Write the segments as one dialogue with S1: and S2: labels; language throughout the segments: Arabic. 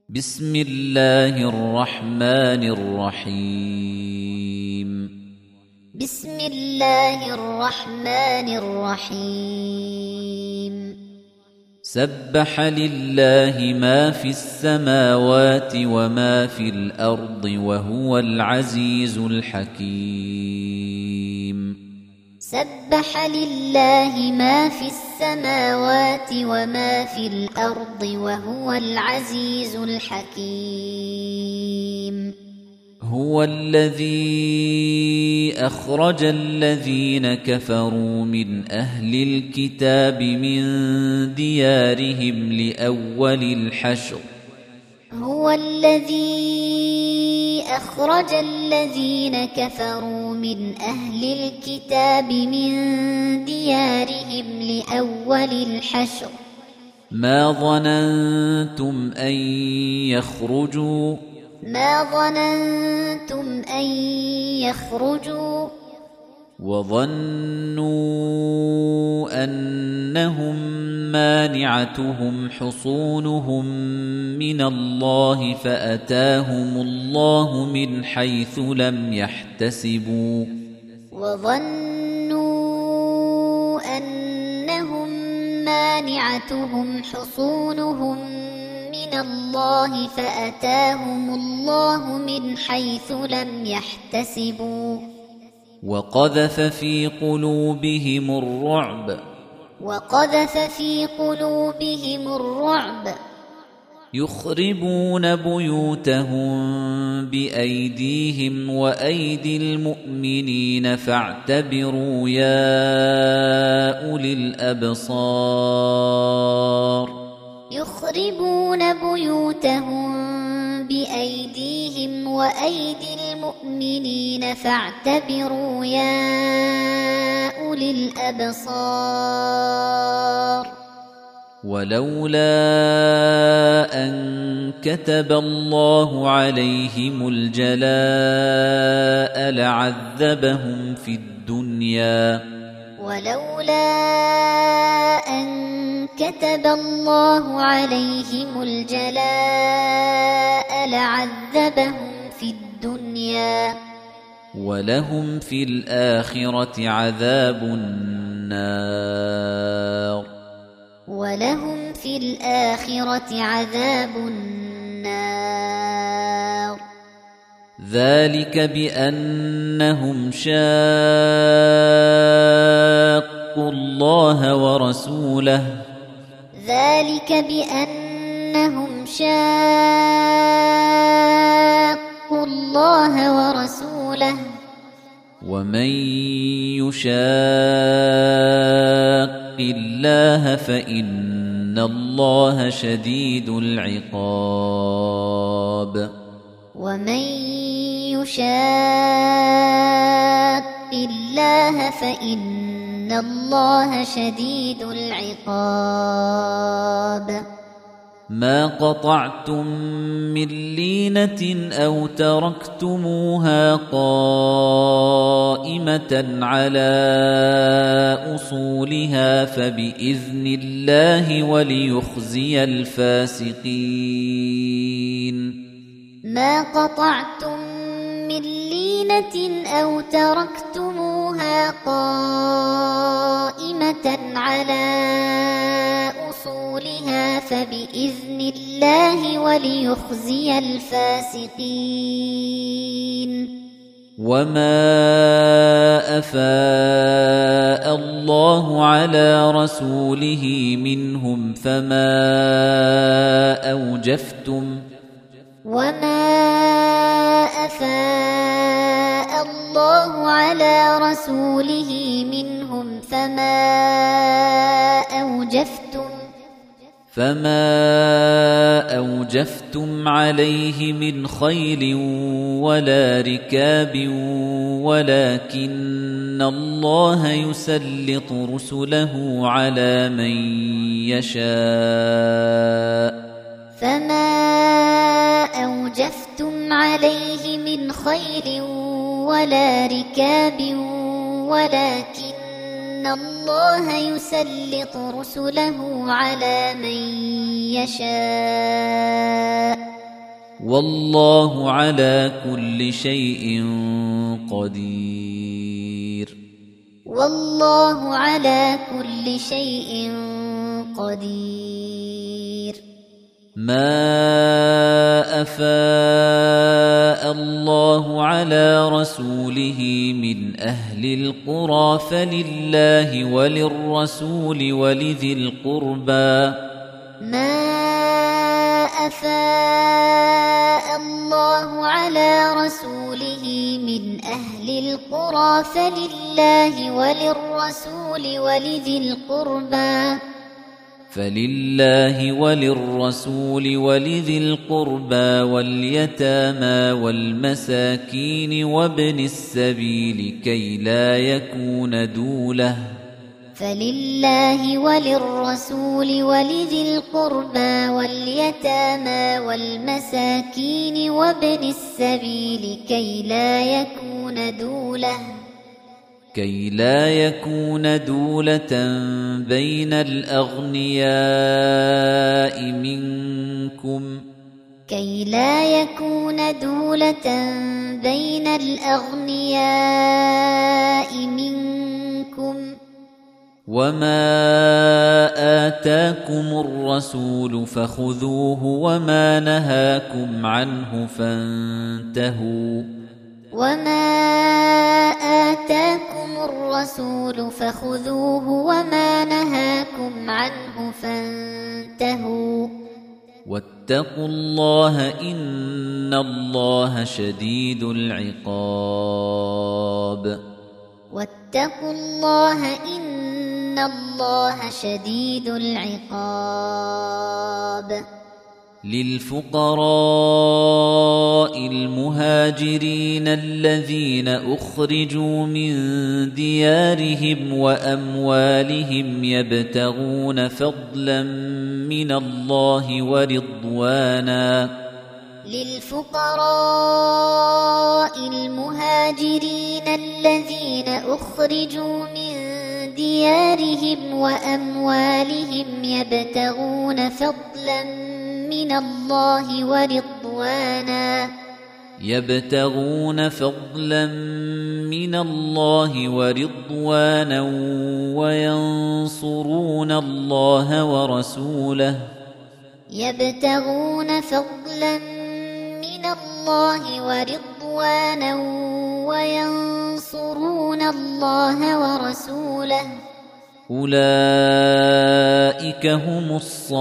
S1: بسم الله الرحمن الرحيم
S2: بسم الله الرحمن الرحيم
S1: سبح لله ما في السماوات وما في الأرض وهو العزيز الحكيم
S2: سبح لله ما في السماوات وما في الأرض وهو العزيز الحكيم
S1: هو الذي أخرج الذين كفروا من أهل الكتاب من ديارهم لأول الحشر
S2: هو الذي أخرج الذين كفروا من أهل الكتاب من ديارهم لأول الحشر
S1: ما ظننتم أن يخرجوا وظنوا أنهم مانعتهم حصونهم من الله فأتاهم الله من حيث لم يحتسبوا
S2: مانعتهم حصونهم من الله فأتاهم الله من حيث لم يحتسبوا
S1: وقذف في قلوبهم الرعب يخربون بيوتهم بأيديهم وأيدي المؤمنين فاعتبروا يا أولي الأبصار
S2: يخربون بيوتهم بأيديهم وأيدي المؤمنين فاعتبروا يا أولي الأبصار
S1: ولولا أن كتب الله عليهم الجلاء لعذبهم في الدنيا
S2: ولولا أن كتب الله عليهم الجلاء لعذبهم في الدنيا
S1: ولهم في الآخرة عذاب النار ذلك بأنهم شاقوا الله ورسوله ومن يشاق الله فإن الله شديد العقاب
S2: ومن يشاق الله فإن الله شديد العقاب
S1: ما قطعتم من لينة أو تركتموها قائمة على أصولها فبإذن الله وليخزي الفاسقين
S2: ما قطعتم من لينة أو تركتموها قائمة على أصولها فبإذن الله وليخزي الفاسقين
S1: وما أفاء الله على رسوله منهم فما أوجفتم عليه من خيل ولا ركاب ولكن الله يسلط رسله على من يشاء
S2: ولكن الله يسلط رسله على من يشاء
S1: والله على كل شيء قدير
S2: والله على كل شيء قدير
S1: ما أفاء الله على رسوله من أهل القرى فلله وللرسول ولذي القربى
S2: ما أفاء الله على رسوله من أهل القرى فلله وللرسول ولذي القربى واليتامى والمساكين وابن السبيل كي لا يكون دولة فلله وللرسول ولذي القربى واليتامى والمساكين وابن السبيل كي لا يكون دولة بين الأغنياء منكم وما آتاكم الرسول فخذوه وما نهاكم عنه فانتهوا واتقوا الله إن الله شديد العقاب للفقراء المهاجرين الذين أخرجوا من ديارهم وأموالهم يبتغون فضلا من الله ورضوانا يبتغون فضلا من الله ورضوانا وينصرون الله ورسوله أولئك هم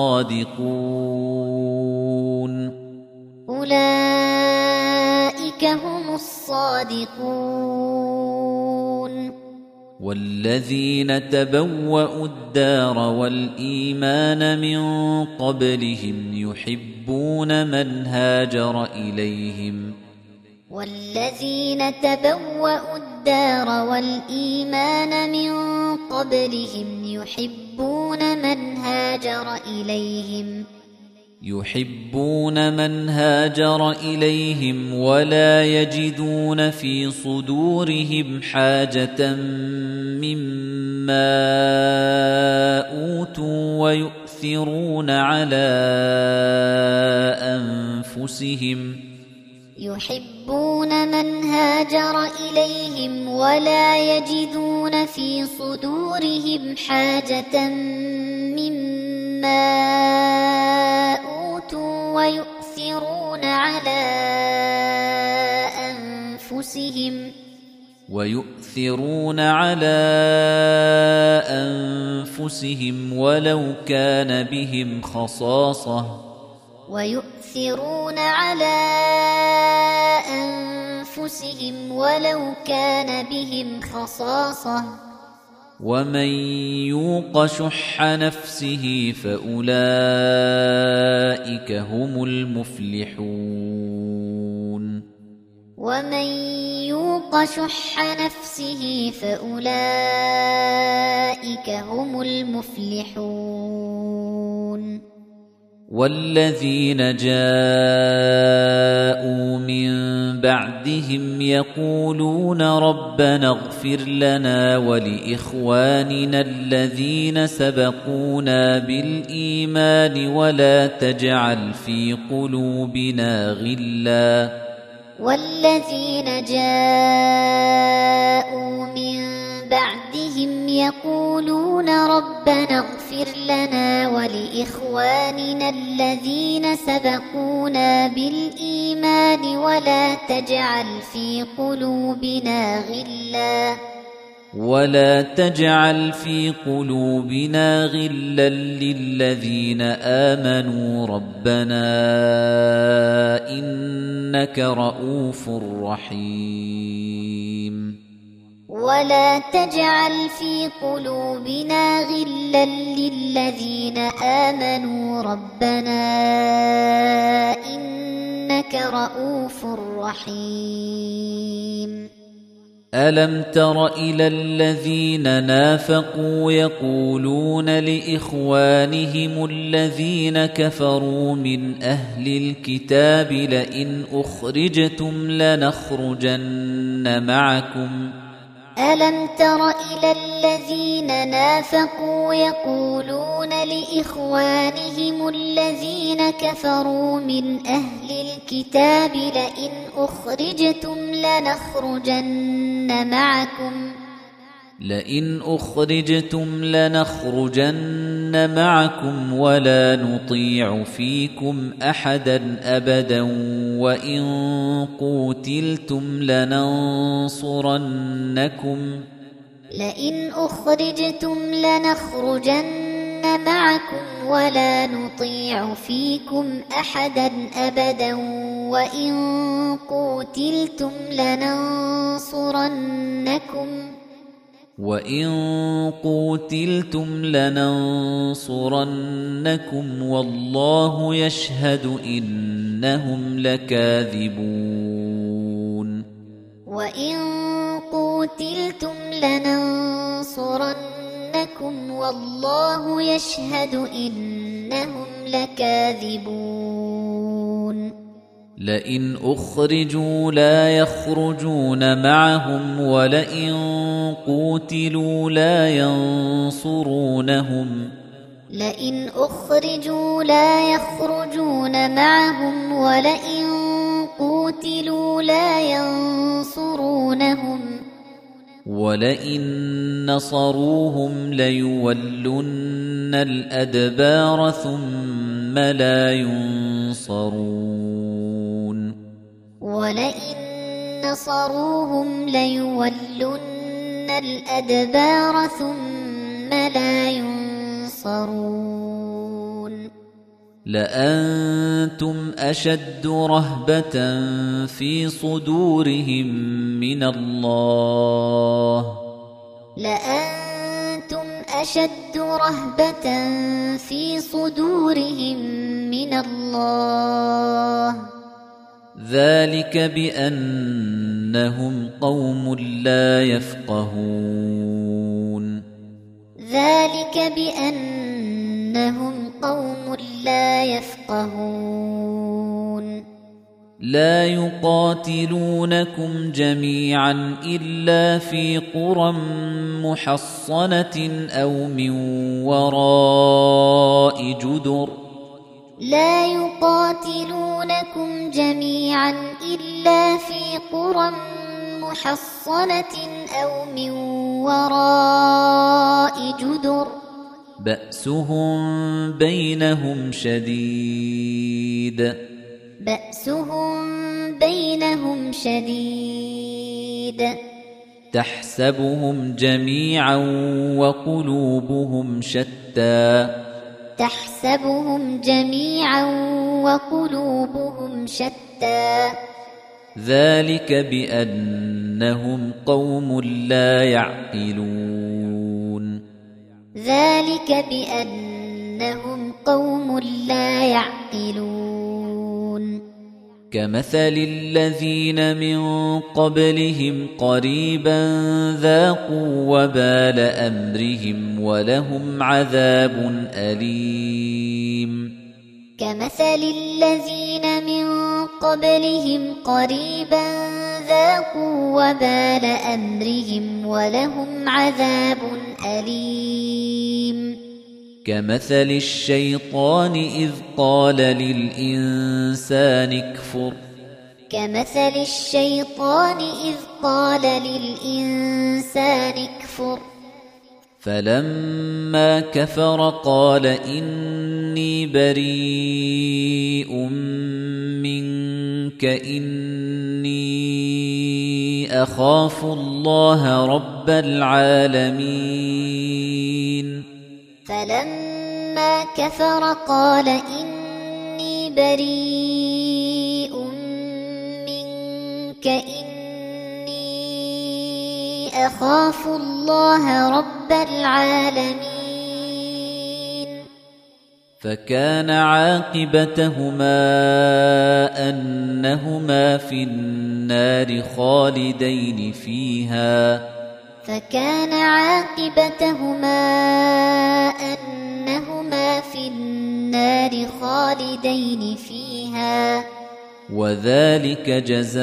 S2: الصادقون والذين تبوأوا الدار والإيمان من قبلهم يحبون من هاجر إليهم ولا يجدون في صدورهم حاجة مما أوتوا ويؤثرون على أنفسهم ولو كان بهم خصاصة ومن يوق شح نفسه فأولئك هم المفلحون والذين جاءوا من
S1: بعدهم يقولون ربنا اغفر لنا ولإخواننا الذين سبقونا بالإيمان ولا تجعل في قلوبنا غلا
S2: والذين جاءوا من بعدهم يقولون ربنا اغفر لنا ولإخواننا الذين سبقونا بالإيمان ولا تجعل في قلوبنا غلا للذين آمنوا ربنا إنك رؤوف رحيم
S3: ولا تجعل في قلوبنا غلا للذين آمنوا ربنا إنك رؤوف رحيم
S1: ألم تر إلى الذين نافقوا يقولون لإخوانهم الذين كفروا من أهل الكتاب لئن أخرجتم لنخرجن معكم
S3: ألم تر إلى الذين نافقوا يقولون لإخوانهم الذين كفروا من أهل الكتاب لئن أخرجتم
S1: لنخرجن معكم ولا نطيع فيكم أحدا أبدا وإن قوتلتم لننصرنكم
S3: ولا نطيع فيكم أحدا أبدا وإن قوتلتم
S1: لننصرنكم والله يشهد إنهم لكاذبون
S3: والله يشهد إنهم لكاذبون
S1: لئن أخرجوا لا يخرجون معهم ولئن قوتلوا لا ينصرونهم ولئن نصروهم ليولن الأدبار ثم لا ينصرون لأنتم أشد رهبة في صدورهم من الله ذلك بأنهم قوم لا يفقهون لا يقاتلونكم جميعا إلا في قرى محصنة أو من وراء جدر بأسهم بينهم شديد تحسبهم جميعا وقلوبهم شتى ذلك بأنهم قوم لا يعقلون كمثل الذين من قبلهم قريبا ذاقوا وبال أمرهم ولهم عذاب أليم
S3: كمثل الذين من قبلهم قريبا ذاقوا وبال أمرهم ولهم عذاب أليم
S2: كمثل الشيطان إذ قال للإنسان اكفر فلما كفر قال إني بريء منك إني أخاف الله رب العالمين
S3: فلما كفر قال إني بريء منك إني أخاف الله رب العالمين
S2: فكان عاقبتهما أنهما في النار خالدين فيها وذلك جزاء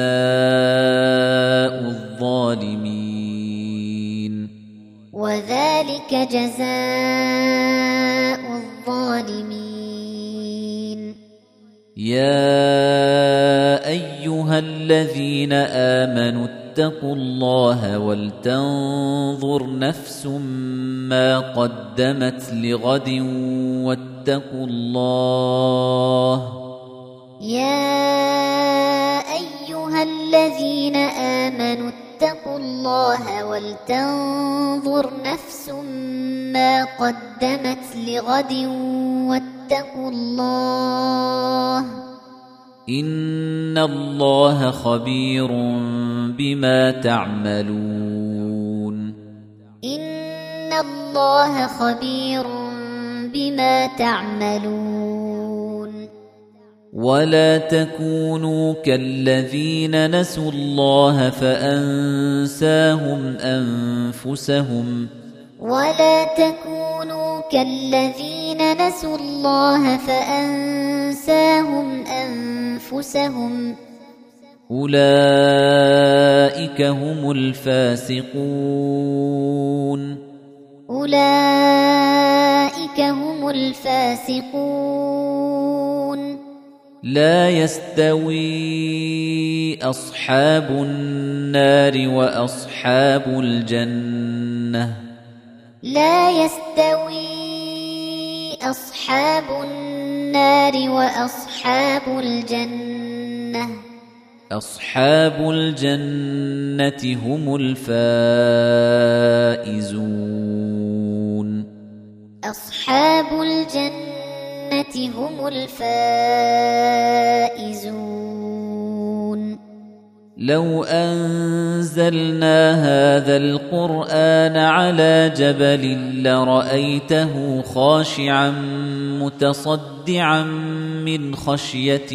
S2: الظالمين يا أيها الذين آمنوا اتقوا الله ولتنظر نفس ما قدمت لغد واتقوا الله
S3: يا أيها الذين آمنوا اتقوا الله ولتنظر نفس ما قدمت لغد واتقوا الله
S2: إن الله خبير بما تعملون ولا تكونوا كالذين نسوا الله فأنساهم أنفسهم أولئك هم الفاسقون لا يستوي أصحاب النار وأصحاب الجنة أصحاب الجنة هم الفائزون لو أنزلنا هذا القرآن على جبل لرأيته خاشعا متصدعا من خشية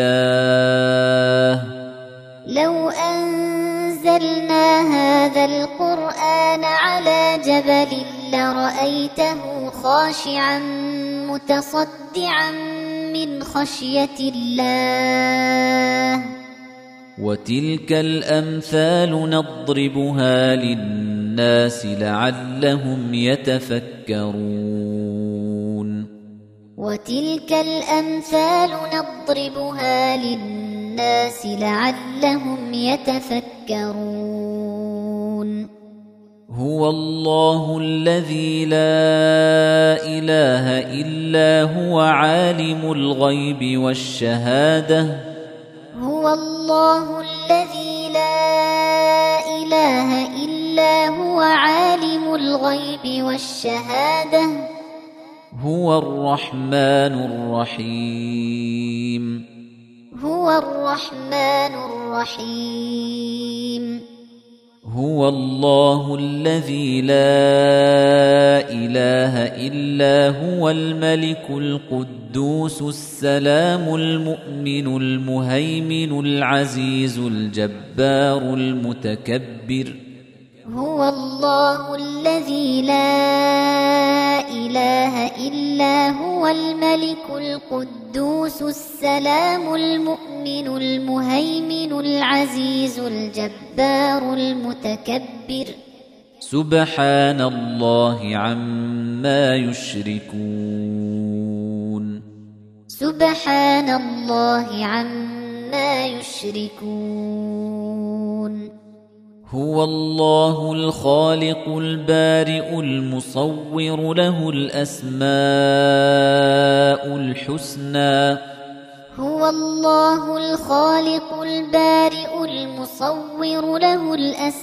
S2: الله
S3: لو أنزلنا هذا القرآن على جبل لرأيته خاشعا متصدعا من خشية الله
S2: وتلك الأمثال نضربها للناس لعلهم يتفكرون هو الله الذي لا إله إلا هو عالم الغيب والشهادة هو الرحمن الرحيم هو الله الذي لا إله إلا هو الملك القدوس السلام المؤمن المهيمن العزيز الجبار المتكبر
S3: هو الله الذي لا إله إلا هو الملك القدوس السلام المؤمن المهيمن العزيز الجبار المتكبر
S1: سبحان الله عما يشركون
S3: سبحان الله عما يشركون
S1: هو الله الخالق البارئ المصور له الأسماء الحسنى
S3: هو الله الخالق البارئ المصور له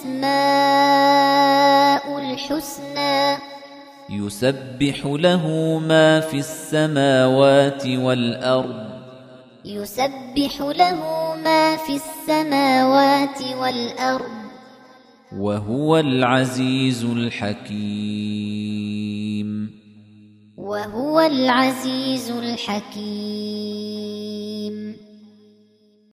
S3: الأسماء الحسنى
S1: يسبح له ما في السماوات والأرض
S3: يسبح له ما في السماوات والأرض
S1: وهو العزيز الحكيم
S3: وهو العزيز الحكيم